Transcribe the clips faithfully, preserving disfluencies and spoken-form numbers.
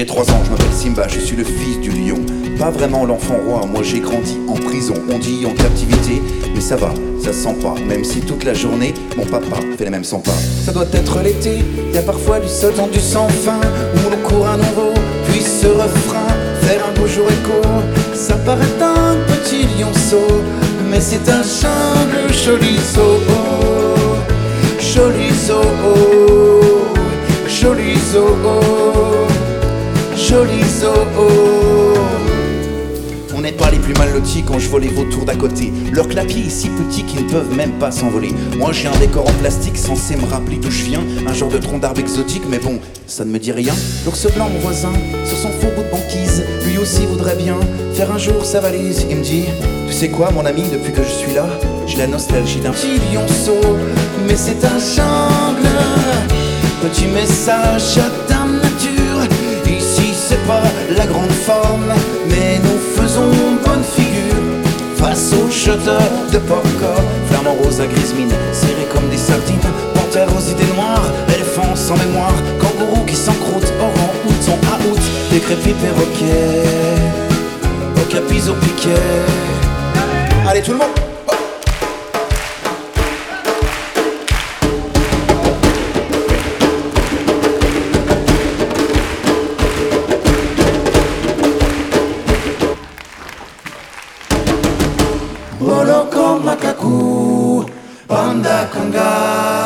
J'ai trois ans, je m'appelle Simba, je suis le fils du lion. Pas vraiment l'enfant roi, moi j'ai grandi en prison. On dit en captivité, mais ça va, ça se sent pas. Même si toute la journée, mon papa fait les mêmes cent pas. Ça doit être l'été, y a parfois du sol tendu sans fin, où l'on court à nouveau, puis ce refrain, faire un beau jour écho. Ça paraît un petit lionceau, mais c'est un jungle joli zoo. Joli zoo, joli zoo, joli zoo. On n'est pas les plus mal lotis quand je vois les vautours d'à côté. Leur clapier est si petit qu'ils ne peuvent même pas s'envoler. Moi j'ai un décor en plastique censé me rappeler d'où je viens. Un genre de tronc d'arbre exotique, mais bon, ça ne me dit rien. L'ours blanc, mon voisin, sur son faux bout de banquise, lui aussi voudrait bien faire un jour sa valise. Il me dit, tu sais quoi mon ami, depuis que je suis là, j'ai la nostalgie d'un petit lionceau. Mais c'est un jungle, petit message à Dame Nature. Ici c'est pas la grande forme, mais nous faisons bonne figure face aux shotters de popcorn. Flamants roses à grise mine, serrés comme des sardines. Panthères aux idées noires, éléphants sans mémoire. Kangourous qui s'encroutent, orang-outan à août. Décrépits perroquets, au capis au piquet. Allez tout le monde! Boloko makaku, panda kanga,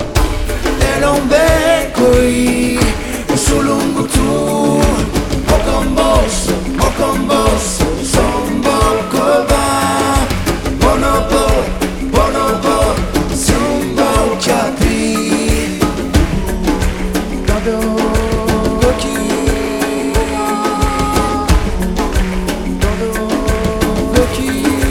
elombe koi, sulungutu, mokombos, mokombos, sombokoba, bonobo, bonobo, sumbo kapi, kado goki, kado goki.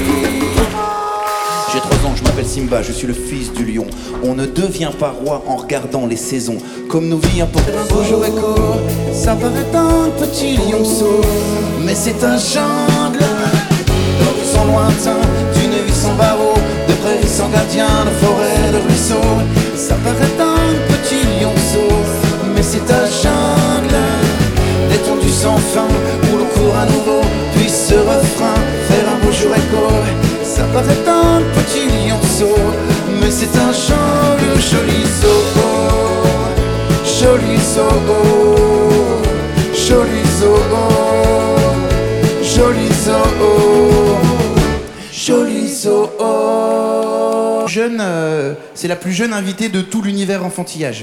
J'ai trois ans, je m'appelle Simba, je suis le fils du lion. On ne devient pas roi en regardant les saisons. Comme nos vies importent un beau jour écho, ça paraît un petit lionceau, mais c'est un jungle d'horizons lointains, d'une vie sans barreaux, de prairies sans gardien, de forêts, de ruisseaux. Ça paraît un petit lionceau, mais c'est un jungle d'étendue sans fin, où l'on court à nouveau, puis ce refrain, faire un beau jour écho. Ça paraît un petit lionceau, mais c'est un joli, joli zoo. Joli zoo, joli zoo, joli zoo, joli zoo. Jeune, euh, c'est la plus jeune invitée de tout l'univers enfantillage.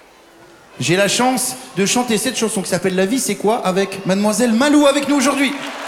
J'ai la chance de chanter cette chanson qui s'appelle La vie c'est quoi avec Mademoiselle Malou avec nous aujourd'hui.